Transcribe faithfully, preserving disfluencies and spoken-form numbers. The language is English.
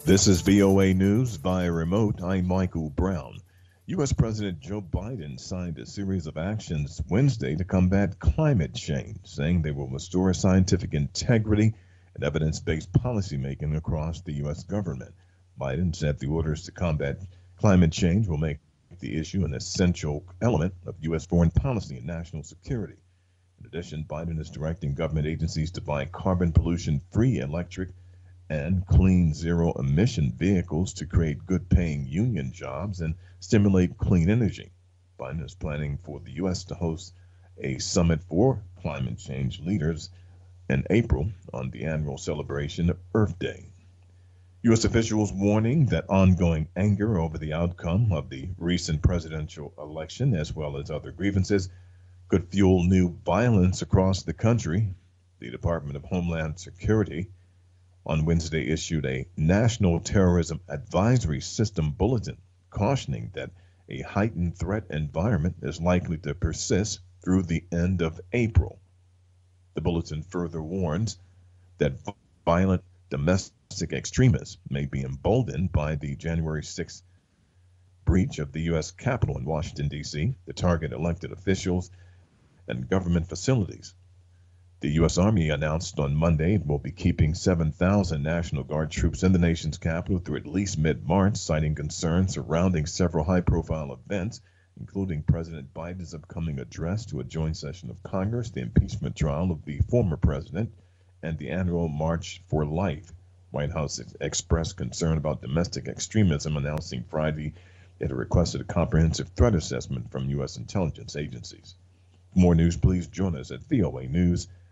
This is V O A News via remote. I'm Michael Brown. U S. President Joe Biden signed a series of actions Wednesday to combat climate change, saying they will restore scientific integrity and evidence-based policymaking across the U S government. Biden said the orders to combat climate change will make the issue an essential element of U S foreign policy and national security. In addition, Biden is directing government agencies to buy carbon pollution-free electric and clean zero emission vehicles to create good paying union jobs and stimulate clean energy. Biden is planning for the U S to host a summit for climate change leaders in April on the annual celebration of Earth Day. U S officials warning that ongoing anger over the outcome of the recent presidential election, as well as other grievances, could fuel new violence across the country. The Department of Homeland Security on Wednesday issued a National Terrorism Advisory System bulletin cautioning that a heightened threat environment is likely to persist through the end of April. The bulletin further warns that violent domestic extremists may be emboldened by the January sixth breach of the U S Capitol in Washington, D C, to target elected officials and government facilities. The U S. Army announced on Monday it will be keeping seven thousand National Guard troops in the nation's capital through at least mid-March, citing concerns surrounding several high-profile events, including President Biden's upcoming address to a joint session of Congress, the impeachment trial of the former president, and the annual March for Life. White House ex- expressed concern about domestic extremism, announcing Friday it had requested a comprehensive threat assessment from U S intelligence agencies. For more news, please join us at V O A News